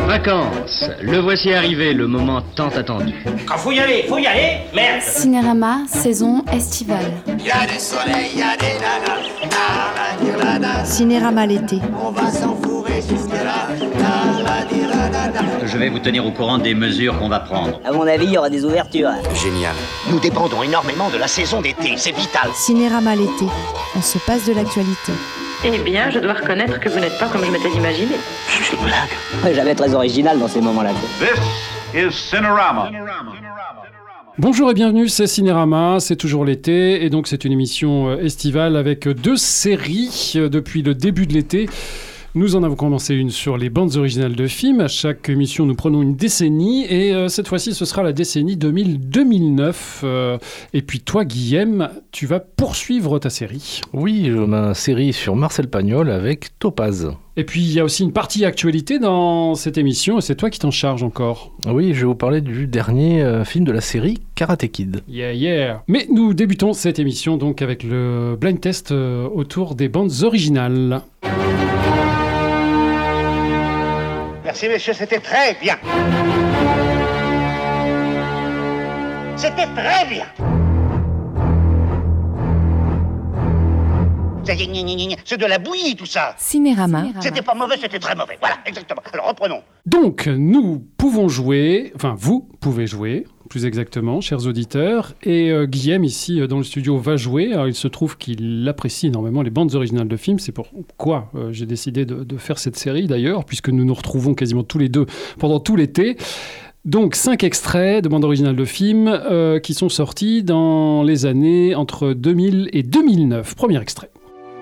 Vacances, le voici arrivé, le moment tant attendu. Quand faut y aller, merde. Cinérama, saison estivale. Y a du soleil, y a des nanas, Cinérama l'été. on va s'enfourrer jusque-là, Je vais vous tenir au courant des mesures qu'on va prendre. À mon avis, il y aura des ouvertures. Génial. Nous dépendons énormément de la saison d'été, c'est vital. Cinérama l'été. On se passe de l'actualité. Eh bien, je dois reconnaître que vous n'êtes pas comme je m'étais imaginé. C'est une blague. J'avais très original dans ces moments-là. This is Cinerama. Bonjour et bienvenue, c'est Cinérama, c'est toujours l'été et donc c'est une émission estivale avec 2 séries depuis le début de l'été. Nous en avons commencé une sur les bandes originales de films. À chaque émission, nous prenons une décennie et cette fois-ci, ce sera la décennie 2000-2009. Et puis toi, Guillaume, tu vas poursuivre ta série. Oui, ma série sur Marcel Pagnol avec Topaz. Et puis, il y a aussi une partie actualité dans cette émission et c'est toi qui t'en charges encore. Oui, je vais vous parler du dernier film de la série, Karate Kid. Yeah. Mais nous débutons cette émission donc avec le blind test autour des bandes originales. Merci messieurs, c'était très bien. C'était très bien. C'est de la bouillie tout ça. Cinérama. C'était pas mauvais, c'était très mauvais. Voilà, exactement. Alors reprenons. Donc, nous pouvons jouer, enfin vous pouvez jouer, plus exactement, chers auditeurs, et Guillaume, ici, dans le studio, va jouer. Alors, il se trouve qu'il apprécie énormément les bandes originales de films, c'est pourquoi j'ai décidé de faire cette série, d'ailleurs, puisque nous nous retrouvons quasiment tous les deux pendant tout l'été. Donc, 5 extraits de bandes originales de films qui sont sortis dans les années entre 2000 et 2009. Premier extrait.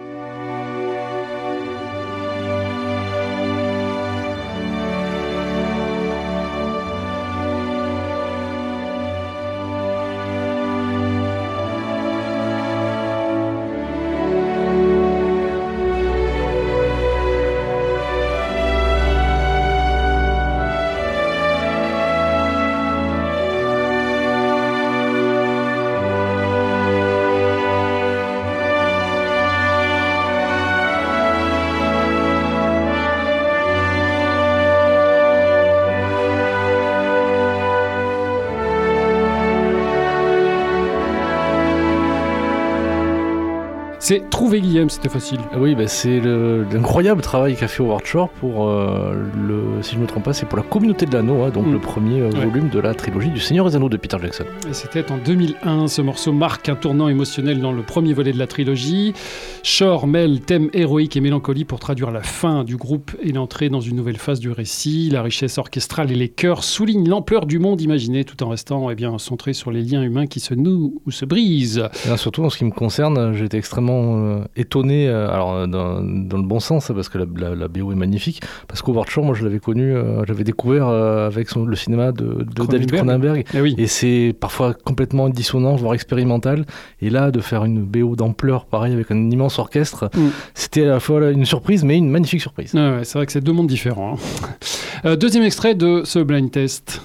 C'est trouver Guillaume, c'était facile. Oui, c'est l'incroyable travail qu'a fait Howard Shore pour, si je ne me trompe pas, c'est pour la Communauté de l'Anneau, donc le premier volume de la trilogie du Seigneur des Anneaux de Peter Jackson. Et c'était en 2001, ce morceau marque un tournant émotionnel dans le premier volet de la trilogie. Shore mêle thème héroïque et mélancolie pour traduire la fin du groupe et l'entrée dans une nouvelle phase du récit. La richesse orchestrale et les chœurs soulignent l'ampleur du monde imaginé tout en restant centré sur les liens humains qui se nouent ou se brisent. Et là, surtout en ce qui me concerne, j'ai été extrêmement étonné, alors dans le bon sens, parce que la BO est magnifique, parce qu'Howard Shore, moi je l'avais connu, j'avais découvert avec le cinéma de David Cronenberg, et c'est parfois complètement dissonant, voire expérimental, et là de faire une BO d'ampleur pareil avec un immense orchestre, c'était à la fois une surprise mais une magnifique surprise. Ouais, c'est vrai que c'est 2 mondes différents. Deuxième extrait de ce blind test.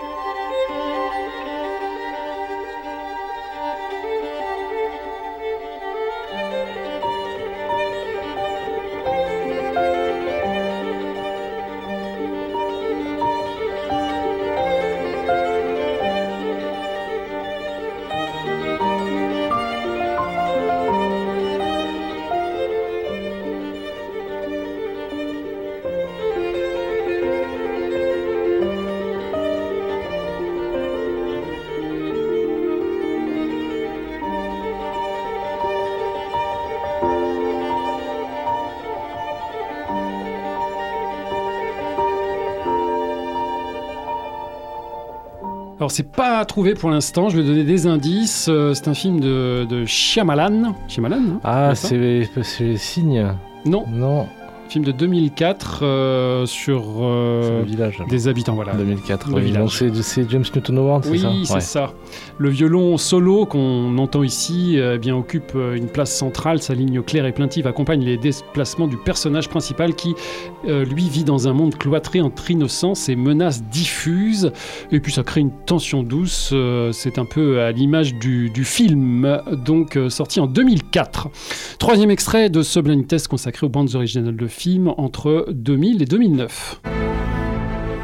Alors, c'est pas trouvé pour l'instant, je vais donner des indices. C'est un film de Shyamalan. Shyamalan, hein, ah, c'est Signe. Non. Film de 2004 sur le village, des habitants, voilà. 2004, oui. Donc c'est James Newton Howard, c'est ça ? Oui, c'est ça. Le violon solo qu'on entend ici occupe une place centrale. Sa ligne claire et plaintive accompagne les déplacements du personnage principal qui, lui, vit dans un monde cloîtré entre innocence et menaces diffuses. Et puis ça crée une tension douce. C'est un peu à l'image du film, donc sorti en 2004. Troisième extrait de ce blind test consacré aux bandes originales de films entre 2000 et 2009.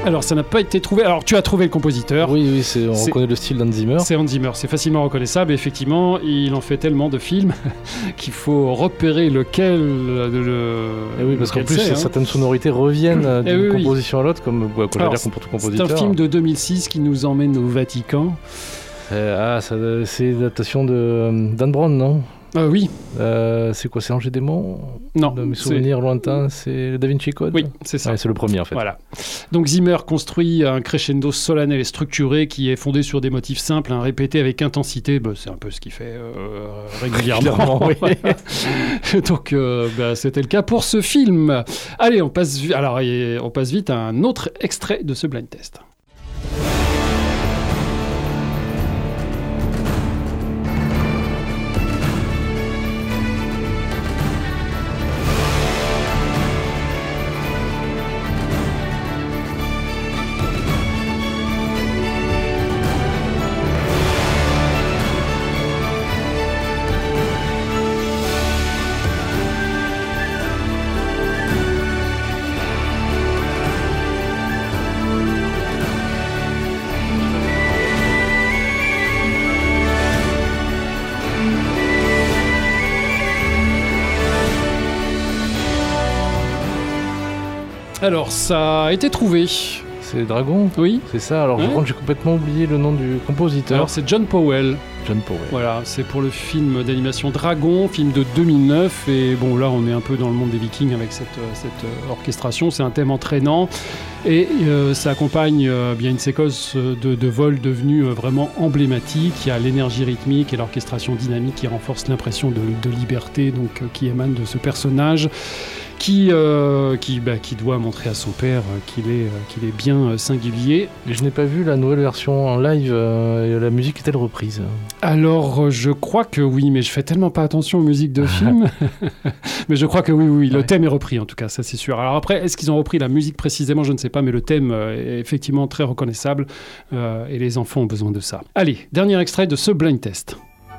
Alors, ça n'a pas été trouvé. Alors, tu as trouvé le compositeur. Oui, on reconnaît le style d'Hans Zimmer. C'est Hans Zimmer, c'est facilement reconnaissable. Effectivement, il en fait tellement de films qu'il faut repérer lequel. Et oui, parce qu'en plus, certaines sonorités reviennent d'une composition à l'autre, comme pour tout compositeur. C'est un film de 2006 qui nous emmène au Vatican. C'est l'adaptation de Dan Brown, non ? Oui. C'est quoi, c'est Ange et Démon ? Non. De mes souvenirs lointains, c'est le Da Vinci Code ? Oui, c'est ça. Ouais, c'est le premier en fait. Voilà. Donc Zimmer construit un crescendo solennel et structuré qui est fondé sur des motifs simples, répétés avec intensité. C'est un peu ce qu'il fait régulièrement. Oui. Donc c'était le cas pour ce film. Allez, on passe vite à un autre extrait de ce blind test. Alors, ça a été trouvé. C'est Dragon ? Oui. C'est ça. Alors, par contre, j'ai complètement oublié le nom du compositeur. Alors, c'est John Powell. Voilà, c'est pour le film d'animation Dragon, film de 2009. Et bon, là, on est un peu dans le monde des Vikings avec cette orchestration. C'est un thème entraînant. Et ça accompagne bien une séquence de vol devenue vraiment emblématique. Il y a l'énergie rythmique et l'orchestration dynamique qui renforce l'impression de liberté qui émane de ce personnage. Qui doit montrer à son père qu'il est bien singulier. Et je n'ai pas vu la nouvelle version en live, la musique est-elle reprise ? Alors, je crois que oui, mais je fais tellement pas attention aux musiques de films. Mais je crois que oui, le thème est repris en tout cas, ça c'est sûr. Alors après, est-ce qu'ils ont repris la musique précisément ? Je ne sais pas, mais le thème est effectivement très reconnaissable et les enfants ont besoin de ça. Allez, dernier extrait de ce blind test.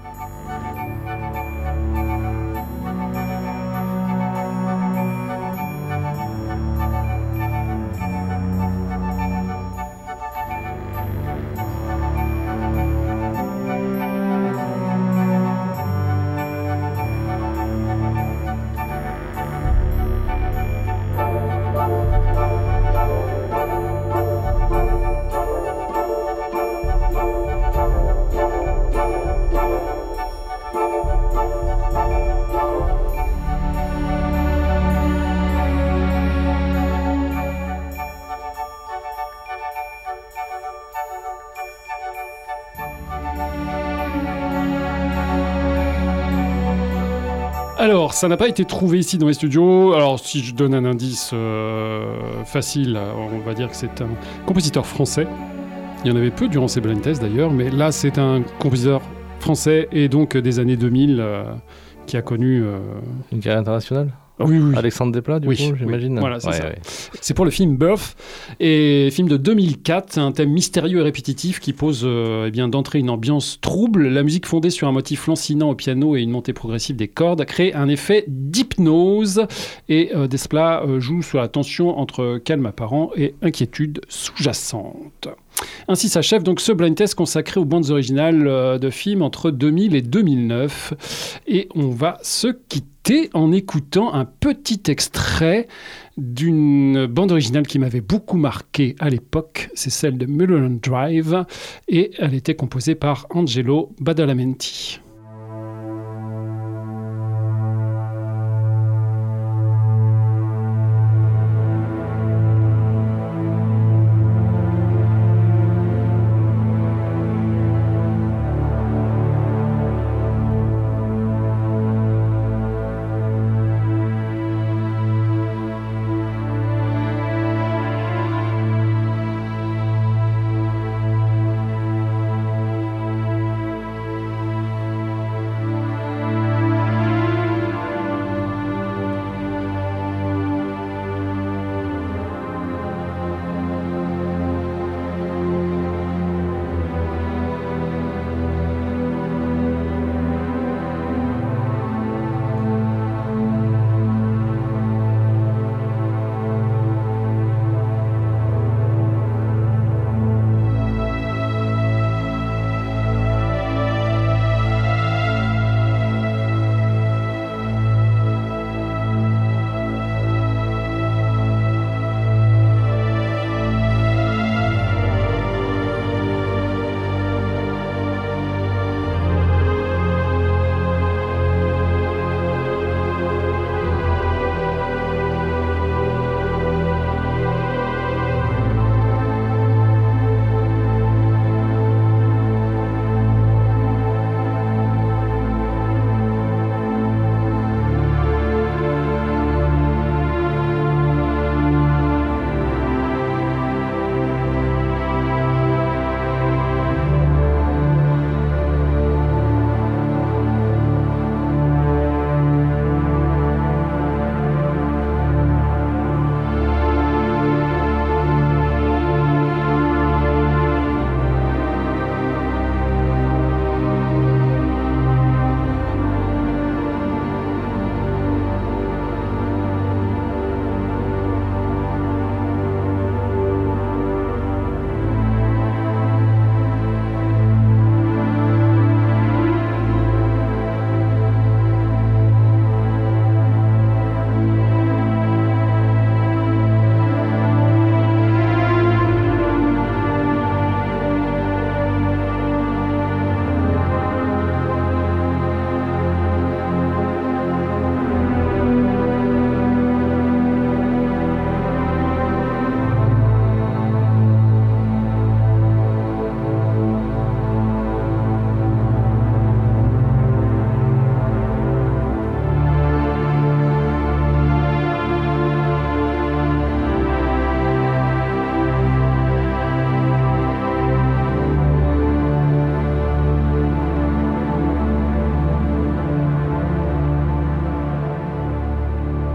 Alors, ça n'a pas été trouvé ici dans les studios. Alors, si je donne un indice facile, on va dire que c'est un compositeur français. Il y en avait peu durant ces blind tests d'ailleurs, mais là, c'est un compositeur français et donc des années 2000 qui a connu... Une carrière internationale ? Oui. Alexandre Desplat, du coup, j'imagine. Voilà, c'est ça. Ouais. C'est pour le film Birth, et film de 2004, un thème mystérieux et répétitif qui pose d'entrée une ambiance trouble. La musique fondée sur un motif lancinant au piano et une montée progressive des cordes crée un effet d'hypnose, et Desplat joue sur la tension entre calme apparent et inquiétude sous-jacente. Ainsi s'achève donc ce blind test consacré aux bandes originales de films entre 2000 et 2009. Et on va se quitter en écoutant un petit extrait d'une bande originale qui m'avait beaucoup marqué à l'époque. C'est celle de Mulholland Drive et elle était composée par Angelo Badalamenti.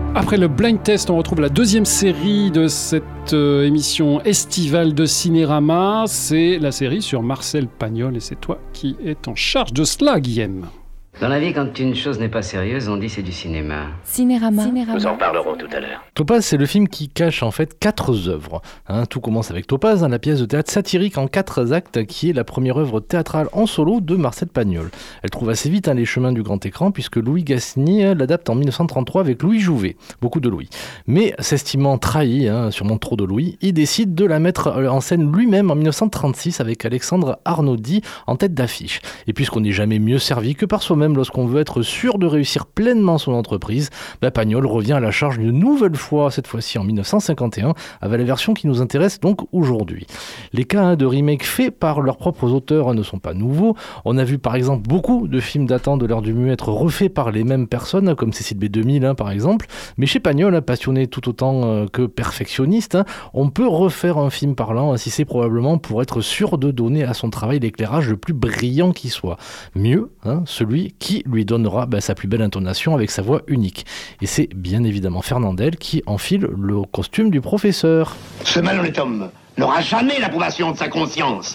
Après le blind test, on retrouve la deuxième série de cette émission estivale de Cinérama. C'est la série sur Marcel Pagnol et c'est toi qui es en charge de cela, Guillaume. Dans la vie, quand une chose n'est pas sérieuse, on dit c'est du cinéma. Cinérama. Nous en parlerons tout à l'heure. Topaz, c'est le film qui cache en fait 4 œuvres. Tout commence avec Topaz, la pièce de théâtre satirique en 4 actes qui est la première œuvre théâtrale en solo de Marcel Pagnol. Elle trouve assez vite les chemins du grand écran puisque Louis Gassigny l'adapte en 1933 avec Louis Jouvet. Beaucoup de Louis. Mais s'estimant trahi, sûrement trop de Louis, il décide de la mettre en scène lui-même en 1936 avec Alexandre Arnaudy en tête d'affiche. Et puisqu'on n'est jamais mieux servi que par soi-même lorsqu'on veut être sûr de réussir pleinement son entreprise, Pagnol revient à la charge une nouvelle fois, cette fois-ci en 1951, avec la version qui nous intéresse donc aujourd'hui. Les cas de remake faits par leurs propres auteurs ne sont pas nouveaux. On a vu par exemple beaucoup de films datant de l'ère du muet être refaits par les mêmes personnes, comme Cécile B2000 par exemple, mais chez Pagnol, passionné tout autant que perfectionniste, on peut refaire un film parlant si c'est probablement pour être sûr de donner à son travail l'éclairage le plus brillant qui soit. Mieux, celui qui lui donnera sa plus belle intonation avec sa voix unique. Et c'est bien évidemment Fernandel qui enfile le costume du professeur. Ce malhonnête homme n'aura jamais l'approbation de sa conscience.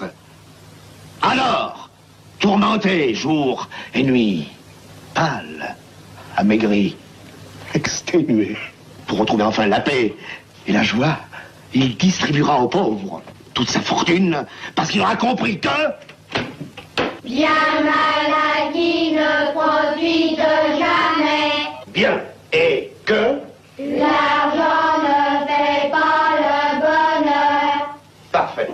Alors, tourmenté jour et nuit, pâle, amaigri, exténué, pour retrouver enfin la paix et la joie, il distribuera aux pauvres toute sa fortune parce qu'il aura compris que... Bien maladie ne profite jamais. Bien, et que... L'argent ne fait pas le bonheur. Parfait.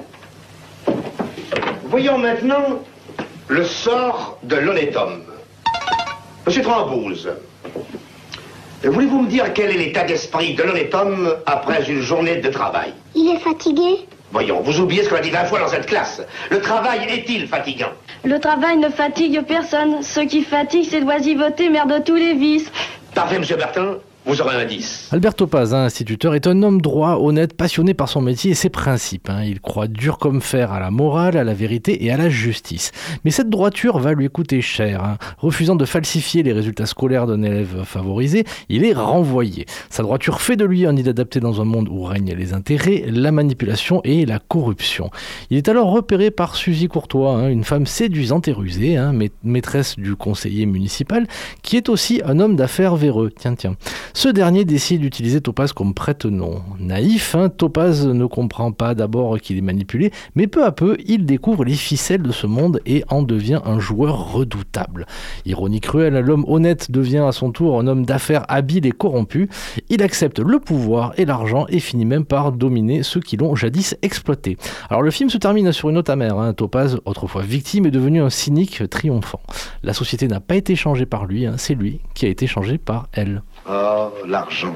Voyons maintenant le sort de l'honnête homme. Monsieur Trambouze, voulez-vous me dire quel est l'état d'esprit de l'honnête homme après une journée de travail? Il est fatigué. Voyons, vous oubliez ce qu'on a dit 20 fois dans cette classe. Le travail est-il fatigant? Le travail ne fatigue personne. Ce qui fatigue, c'est l'oisiveté, mère de tous les vices. Parfait, monsieur Bertin. Vous aurez un 10. Albert Topaz, instituteur, est un homme droit, honnête, passionné par son métier et ses principes. Il croit dur comme fer à la morale, à la vérité et à la justice. Mais cette droiture va lui coûter cher. Refusant de falsifier les résultats scolaires d'un élève favorisé, il est renvoyé. Sa droiture fait de lui un inadapté dans un monde où règnent les intérêts, la manipulation et la corruption. Il est alors repéré par Suzy Courtois, une femme séduisante et rusée, maîtresse du conseiller municipal, qui est aussi un homme d'affaires véreux. Tiens. Ce dernier décide d'utiliser Topaz comme prête-nom. Naïf, Topaz ne comprend pas d'abord qu'il est manipulé, mais peu à peu, il découvre les ficelles de ce monde et en devient un joueur redoutable. Ironie cruelle, l'homme honnête devient à son tour un homme d'affaires habile et corrompu. Il accepte le pouvoir et l'argent et finit même par dominer ceux qui l'ont jadis exploité. Alors le film se termine sur une note amère. Topaz, autrefois victime, est devenu un cynique triomphant. La société n'a pas été changée par lui, c'est lui qui a été changé par elle. Oh, l'argent.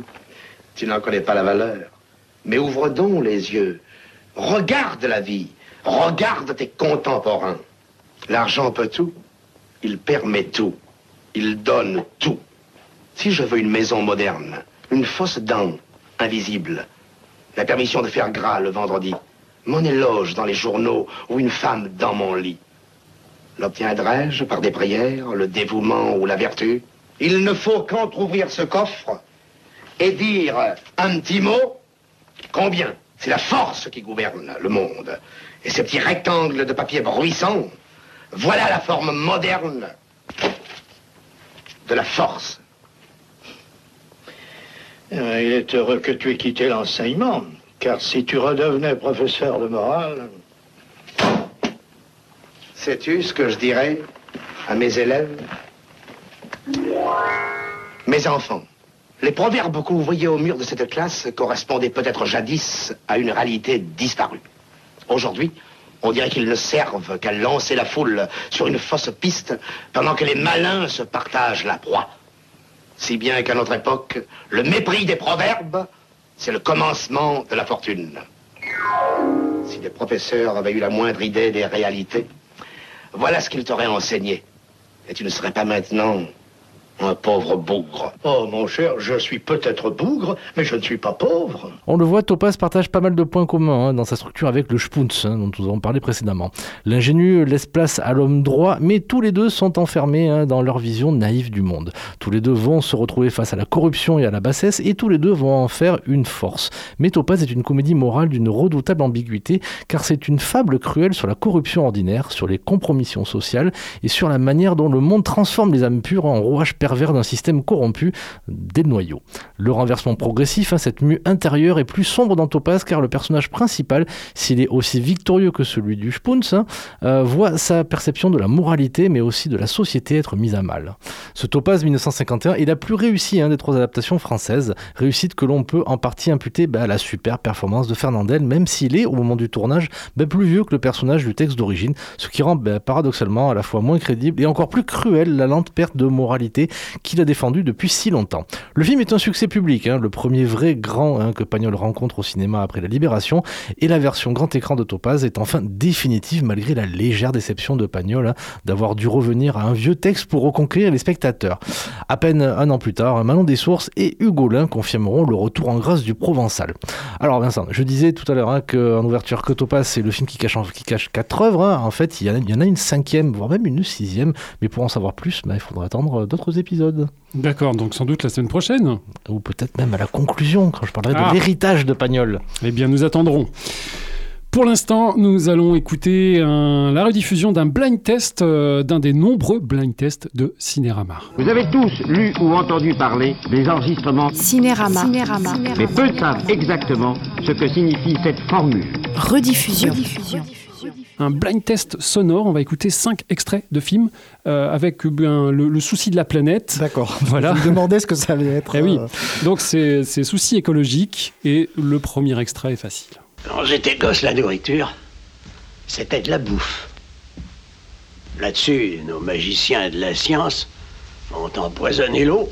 Tu n'en connais pas la valeur. Mais ouvre donc les yeux. Regarde la vie. Regarde tes contemporains. L'argent peut tout. Il permet tout. Il donne tout. Si je veux une maison moderne, une fausse dent invisible, la permission de faire gras le vendredi, mon éloge dans les journaux ou une femme dans mon lit, l'obtiendrai-je par des prières, le dévouement ou la vertu? Il ne faut qu'entrouvrir ce coffre et dire un petit mot. Combien? C'est la force qui gouverne le monde. Et ces petits rectangles de papier bruissant, voilà la forme moderne de la force. Il est heureux que tu aies quitté l'enseignement, car si tu redevenais professeur de morale... Sais-tu ce que je dirais à mes élèves? Mes enfants, les proverbes que vous voyez au mur de cette classe correspondaient peut-être jadis à une réalité disparue. Aujourd'hui, on dirait qu'ils ne servent qu'à lancer la foule sur une fausse piste pendant que les malins se partagent la proie. Si bien qu'à notre époque, le mépris des proverbes, c'est le commencement de la fortune. Si les professeurs avaient eu la moindre idée des réalités, voilà ce qu'ils t'auraient enseigné. Et tu ne serais pas maintenant Un pauvre bougre. Oh mon cher, je suis peut-être bougre, mais je ne suis pas pauvre. On le voit, Topaz partage pas mal de points communs dans sa structure avec le Spunz, dont nous avons parlé précédemment. L'ingénu laisse place à l'homme droit, mais tous les deux sont enfermés dans leur vision naïve du monde. Tous les deux vont se retrouver face à la corruption et à la bassesse, et tous les deux vont en faire une force. Mais Topaz est une comédie morale d'une redoutable ambiguïté, car c'est une fable cruelle sur la corruption ordinaire, sur les compromissions sociales, et sur la manière dont le monde transforme les âmes pures en rouages pervers d'un système corrompu dès le noyau. Le renversement progressif, cette mue intérieure est plus sombre dans Topaz, car le personnage principal, s'il est aussi victorieux que celui du Spunz, voit sa perception de la moralité, mais aussi de la société être mise à mal. Ce Topaz 1951 est la plus réussie des 3 adaptations françaises, réussite que l'on peut en partie imputer à la super performance de Fernandel, même s'il est, au moment du tournage, plus vieux que le personnage du texte d'origine, ce qui rend paradoxalement à la fois moins crédible et encore plus cruelle la lente perte de moralité qu'il a défendu depuis si longtemps. Le film est un succès public, le premier vrai grand que Pagnol rencontre au cinéma après la Libération, et la version grand écran de Topaz est enfin définitive malgré la légère déception de Pagnol d'avoir dû revenir à un vieux texte pour reconquérir les spectateurs. À peine un an plus tard, Manon Dessources et Hugo Lin confirmeront le retour en grâce du Provençal. Alors Vincent, je disais tout à l'heure qu'en ouverture que Topaz c'est le film qui cache 4 œuvres, en fait il y en a une 5e, voire même une 6e, mais pour en savoir plus, il faudra attendre d'autres épisodes. D'accord, donc sans doute la semaine prochaine. Ou peut-être même à la conclusion, quand je parlerai de l'héritage de Pagnol. Eh bien, nous attendrons. Pour l'instant, nous allons écouter la rediffusion d'un blind test, d'un des nombreux blind tests de Cinérama. Vous avez tous lu ou entendu parler des enregistrements Cinérama. Mais peu savent exactement ce que signifie cette formule. Rediffusion. Un blind test sonore, on va écouter 5 extraits de films avec le souci de la planète. D'accord, voilà. Je me demandais ce que ça allait être. Eh oui, donc c'est souci écologique et le premier extrait est facile. Quand j'étais gosse, la nourriture, c'était de la bouffe. Là-dessus, nos magiciens de la science ont empoisonné l'eau,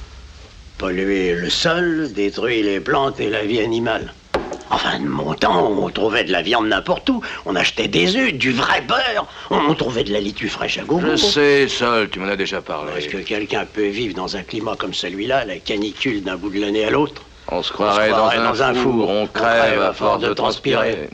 pollué le sol, détruit les plantes et la vie animale. Enfin, de mon temps, on trouvait de la viande n'importe où. On achetait des œufs, du vrai beurre. On trouvait de la laitue fraîche à gogo. Je sais, Sol, tu m'en as déjà parlé. Est-ce que quelqu'un peut vivre dans un climat comme celui-là, la canicule d'un bout de l'année à l'autre? On se croirait dans un four. On crève à force de transpirer.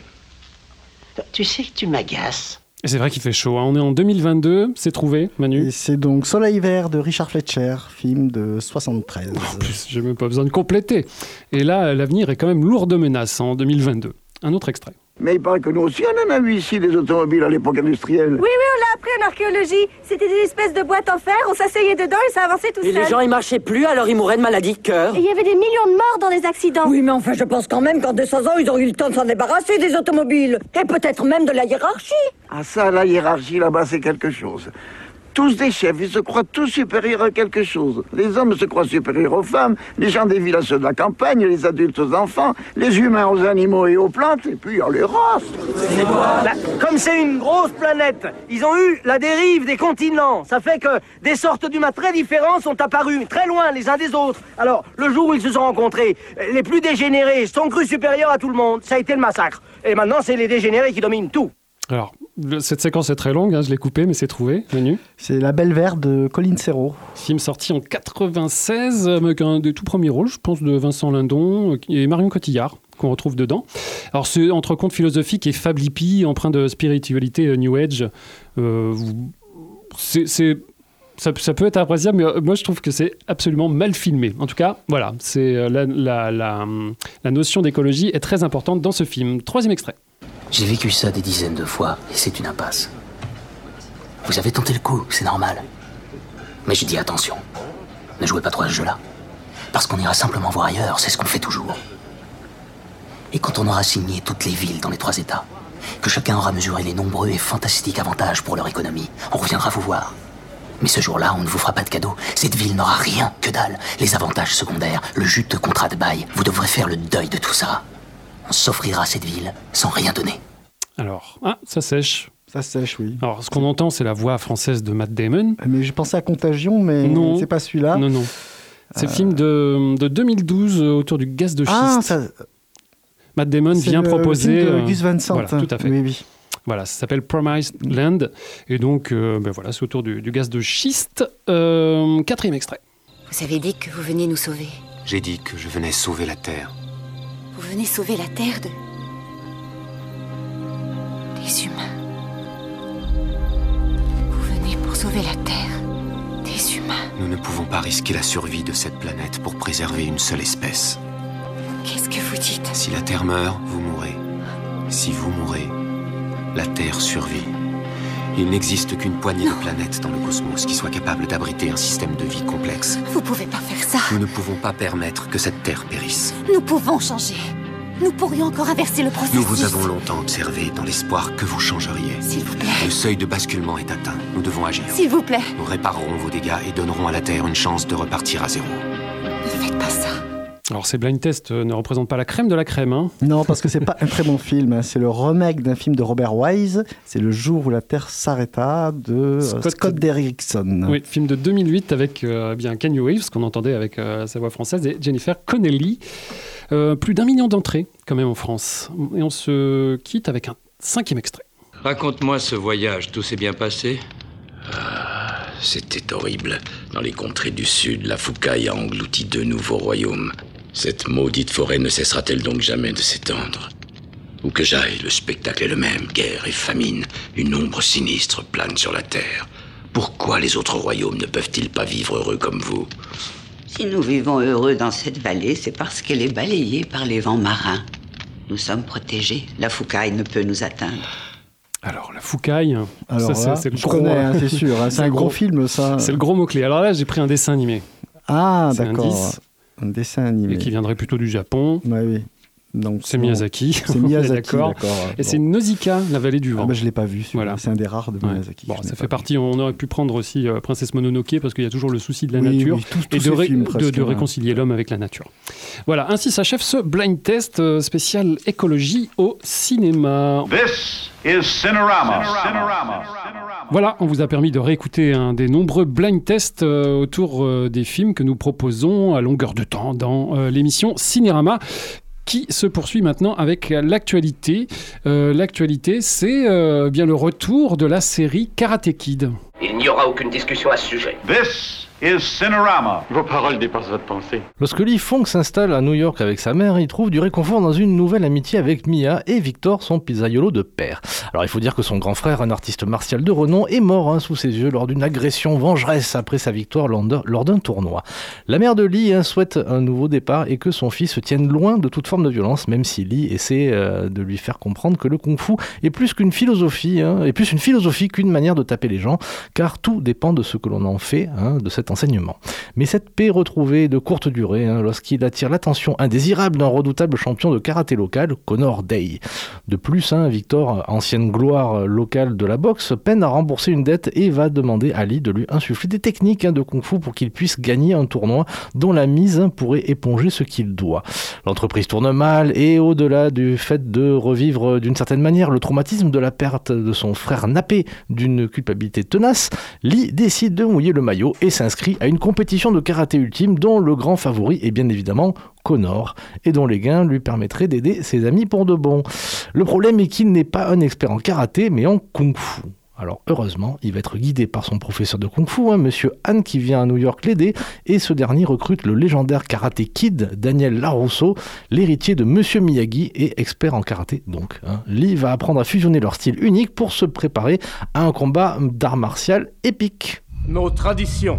Tu sais que tu m'agaces. Et c'est vrai qu'il fait chaud. On est en 2022, c'est trouvé, Manu. Et c'est donc Soleil vert de Richard Fletcher, film de 73. En plus, j'ai même pas besoin de compléter. Et là, l'avenir est quand même lourd de menaces en 2022. Un autre extrait. Mais il paraît que nous aussi, on en a vu ici des automobiles à l'époque industrielle. Oui, on l'a appris en archéologie. C'était des espèces de boîtes en fer, on s'asseyait dedans et ça avançait tout seul. Et les gens, ils marchaient plus, alors ils mouraient de maladie de cœur. Et il y avait des millions de morts dans les accidents. Oui, mais enfin, je pense quand même qu'en 200 ans, ils ont eu le temps de s'en débarrasser des automobiles. Et peut-être même de la hiérarchie. Ah ça, la hiérarchie là-bas, c'est quelque chose. Tous des chefs, ils se croient tous supérieurs à quelque chose. Les hommes se croient supérieurs aux femmes, les gens des villes à ceux de la campagne, les adultes aux enfants, les humains aux animaux et aux plantes, et puis il y a les races. C'est quoi ? Comme c'est une grosse planète, ils ont eu la dérive des continents. Ça fait que des sortes d'humains très différents sont apparus, très loin les uns des autres. Alors, le jour où ils se sont rencontrés, les plus dégénérés sont crus supérieurs à tout le monde. Ça a été le massacre. Et maintenant, c'est les dégénérés qui dominent tout. Alors, cette séquence est très longue, je l'ai coupée, mais c'est trouvé, Manu. C'est La Belle Verte de Colin Serrault. Film sorti en 96, avec un des tout premiers rôles, je pense, de Vincent Lindon et Marion Cotillard, qu'on retrouve dedans. Alors, c'est entre contes philosophiques et fable hippie, empreint de spiritualité New Age. Ça peut être appréciable, mais moi, je trouve que c'est absolument mal filmé. En tout cas, voilà, c'est la notion d'écologie est très importante dans ce film. Troisième extrait. J'ai vécu ça des dizaines de fois, et c'est une impasse. Vous avez tenté le coup, c'est normal. Mais je dis attention, ne jouez pas trop à ce jeu-là. Parce qu'on ira simplement voir ailleurs, c'est ce qu'on fait toujours. Et quand on aura signé toutes les villes dans les 3 États, que chacun aura mesuré les nombreux et fantastiques avantages pour leur économie, on reviendra vous voir. Mais ce jour-là, on ne vous fera pas de cadeau. Cette ville n'aura rien, que dalle. Les avantages secondaires, le juteux contrat de bail, vous devrez faire le deuil de tout ça. On s'offrira cette ville sans rien donner. Alors, ça sèche. Ça sèche, oui. Alors, ce qu'on entend, c'est la voix française de Matt Damon. Mais j'ai pensé à Contagion, mais non, c'est pas celui-là. Non. C'est le film de 2012 autour du gaz de schiste. Matt Damon vient proposer... C'est le film de Gus Van Sant. Voilà, tout à fait. Oui. Voilà, ça s'appelle Promised Land. Et donc, voilà, c'est autour du gaz de schiste. 4e extrait. Vous avez dit que vous veniez nous sauver. J'ai dit que je venais sauver la Terre. Vous venez sauver la Terre des humains. Vous venez pour sauver la Terre des humains. Nous ne pouvons pas risquer la survie de cette planète pour préserver une seule espèce. Qu'est-ce que vous dites ? Si la Terre meurt, vous mourrez. Si vous mourrez, la Terre survit. Il n'existe qu'une poignée de planètes dans le cosmos qui soient capables d'abriter un système de vie complexe. Vous pouvez pas faire ça. Nous ne pouvons pas permettre que cette Terre périsse. Nous pouvons changer. Nous pourrions encore inverser le processus. Nous vous avons longtemps observé dans l'espoir que vous changeriez. S'il vous plaît. Le seuil de basculement est atteint. Nous devons agir. S'il vous plaît. Nous réparerons vos dégâts et donnerons à la Terre une chance de repartir à zéro. Ne faites pas ça. Alors ces blind tests ne représentent pas la crème de la crème. Hein. Non, parce que c'est pas un très bon film. Hein. C'est le remake d'un film de Robert Wise. C'est Le jour où la Terre s'arrêta de Scott Derrickson. Oui, film de 2008 avec Kanye Reeves, qu'on entendait avec sa voix française, et Jennifer Connelly. Plus d'1 million d'entrées quand même en France. Et on se quitte avec un 5e extrait. Raconte-moi ce voyage, tout s'est bien passé ? C'était horrible. Dans les contrées du sud, la Foucaille a englouti 2 nouveaux royaumes. Cette maudite forêt ne cessera-t-elle donc jamais de s'étendre ? Où que j'aille, le spectacle est le même. Guerre et famine, une ombre sinistre plane sur la terre. Pourquoi les autres royaumes ne peuvent-ils pas vivre heureux comme vous ? Si nous vivons heureux dans cette vallée, c'est parce qu'elle est balayée par les vents marins. Nous sommes protégés. La Foucaille ne peut nous atteindre. Alors, la Foucaille, alors ça, là, c'est le je gros... connais, hein, c'est sûr. Hein, c'est un gros film, ça. C'est le gros mot-clé. Alors là, j'ai pris un dessin animé. Ah, c'est d'accord. Un dessin animé. Et qui viendrait plutôt du Japon. Oui. Donc, c'est Miyazaki. C'est Miyazaki, d'accord. Et c'est Nausicaa, la vallée du vent. Je ne l'ai pas vu, voilà. C'est un des rares de Miyazaki. Bon, ça fait partie, on aurait pu prendre aussi Princesse Mononoke, parce qu'il y a toujours le souci de la nature, et de réconcilier l'homme avec la nature. Voilà, ainsi s'achève ce blind test spécial écologie au cinéma. This is Cinerama. Voilà, on vous a permis de réécouter un des nombreux blind tests autour des films que nous proposons à longueur de temps dans l'émission Cinérama, qui se poursuit maintenant avec l'actualité. L'actualité, c'est bien le retour de la série Karate Kid. Il n'y aura aucune discussion à ce sujet. This is Cinerama. Vos paroles dépassent votre pensée. Lorsque Lee Fong s'installe à New York avec sa mère, il trouve du réconfort dans une nouvelle amitié avec Mia et Victor, son pizzaïolo de père. Alors il faut dire que son grand frère, un artiste martial de renom, est mort sous ses yeux lors d'une agression vengeresse après sa victoire lors d'un tournoi. La mère de Lee souhaite un nouveau départ et que son fils se tienne loin de toute forme de violence, même si Lee essaie de lui faire comprendre que le kung-fu est plus qu'une philosophie, qu'une manière de taper les gens, car tout dépend de ce que l'on en fait de cet enseignement. Mais cette paix retrouvée est de courte durée lorsqu'il attire l'attention indésirable d'un redoutable champion de karaté local, Connor Day. De plus, Victor, ancienne gloire locale de la boxe, peine à rembourser une dette et va demander à Lee de lui insuffler des techniques de kung-fu pour qu'il puisse gagner un tournoi dont la mise pourrait éponger ce qu'il doit. L'entreprise tourne mal et au-delà du fait de revivre d'une certaine manière le traumatisme de la perte de son frère nappé d'une culpabilité tenace, Lee décide de mouiller le maillot et s'inscrit à une compétition de karaté ultime dont le grand favori est bien évidemment Connor et dont les gains lui permettraient d'aider ses amis pour de bon. Le problème est qu'il n'est pas un expert en karaté mais en kung-fu. Alors heureusement, il va être guidé par son professeur de kung-fu, Monsieur Han, qui vient à New York l'aider, et ce dernier recrute le légendaire karaté kid Daniel LaRusso, l'héritier de Monsieur Miyagi et expert en karaté donc. Lee va apprendre à fusionner leur style unique pour se préparer à un combat d'art martial épique. Nos traditions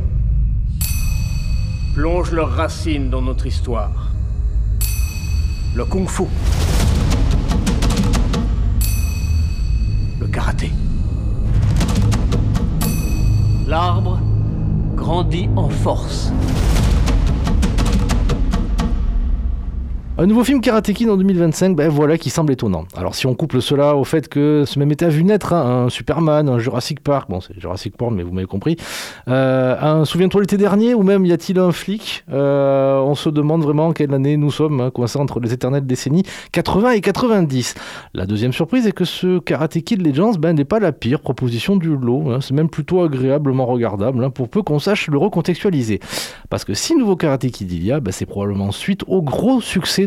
plongent leurs racines dans notre histoire. Le kung-fu, le karaté. L'arbre grandit en force. Un nouveau film Karate Kid en 2025, voilà qui semble étonnant. Alors si on couple cela au fait que ce même été a vu naître un Superman, un Jurassic Park, bon c'est Jurassic World mais vous m'avez compris, un Souviens-toi l'été dernier ou même Y a-t-il un flic, on se demande vraiment quelle année nous sommes, coincés entre les éternelles décennies 80 et 90. La deuxième surprise est que ce Karate Kid Legends n'est pas la pire proposition du lot, c'est même plutôt agréablement regardable, pour peu qu'on sache le recontextualiser. Parce que si nouveau Karate Kid il y a, c'est probablement suite au gros succès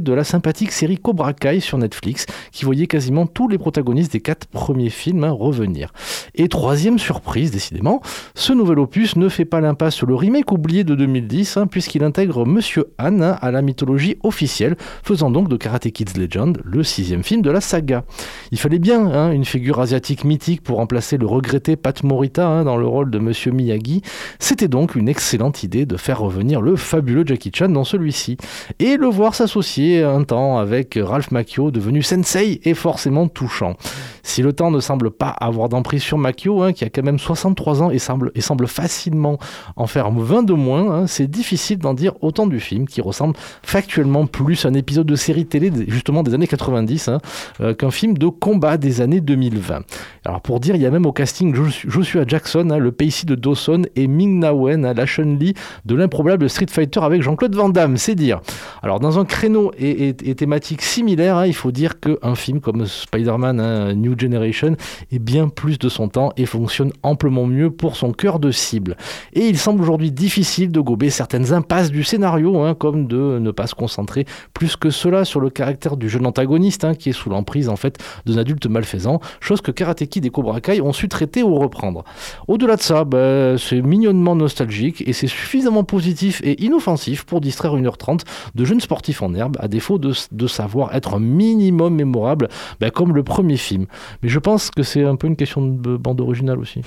de la sympathique série Cobra Kai sur Netflix, qui voyait quasiment tous les protagonistes des 4 premiers films revenir. Et troisième surprise, décidément, ce nouvel opus ne fait pas l'impasse sur le remake oublié de 2010, puisqu'il intègre Monsieur Han à la mythologie officielle, faisant donc de Karate Kid Legend le 6e film de la saga. Il fallait bien une figure asiatique mythique pour remplacer le regretté Pat Morita dans le rôle de Monsieur Miyagi. C'était donc une excellente idée de faire revenir le fabuleux Jackie Chan dans celui-ci. Et le voir s'associer un temps avec Ralph Macchio, devenu sensei, est forcément touchant. Si le temps ne semble pas avoir d'emprise sur Macchio, qui a quand même 63 ans et semble facilement en faire 20 de moins, c'est difficile d'en dire autant du film, qui ressemble factuellement plus à un épisode de série télé justement des années 90 qu'un film de combat des années 2020. Alors pour dire, il y a même au casting Joshua Jackson, le Pacey de Dawson, et Ming-Na Wen, la Chun-Li de l'improbable Street Fighter avec Jean-Claude Van Damme, c'est dire. Alors dans un créneau et thématique similaire, il faut dire qu'un film comme Spider-Man New Generation est bien plus de son temps et fonctionne amplement mieux pour son cœur de cible. Et il semble aujourd'hui difficile de gober certaines impasses du scénario, comme de ne pas se concentrer plus que cela sur le caractère du jeune antagoniste, qui est sous l'emprise en fait d'un adulte malfaisant, chose que Karate Kid et Cobra Kai ont su traiter ou reprendre. Au-delà de ça, c'est mignonnement nostalgique et c'est suffisamment positif et inoffensif pour distraire 1h30 de jeunes sportifs en herbe, à défaut de savoir être un minimum mémorable, comme le premier film. Mais je pense que c'est un peu une question de bande originale aussi.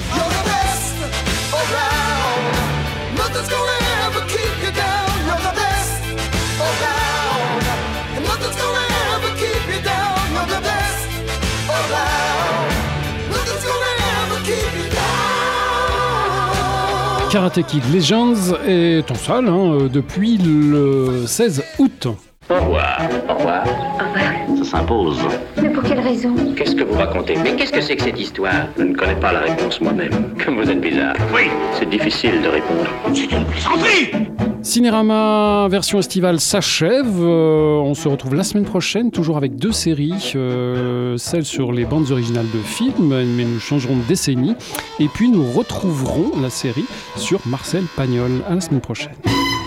Karate Kid Legends est en salle depuis le 16 août. Au revoir. Au revoir. Au revoir. Ça s'impose. Mais pour quelle raison? Qu'est-ce que vous racontez? Mais qu'est-ce que c'est que cette histoire? Je ne connais pas la réponse moi-même. Comme vous êtes bizarre. Oui, c'est difficile de répondre. C'est une plaisanterie! Cinérama version estivale s'achève. On se retrouve la semaine prochaine, toujours avec 2 séries. Celle sur les bandes originales de films, mais nous changerons de décennie. Et puis nous retrouverons la série sur Marcel Pagnol. À la semaine prochaine.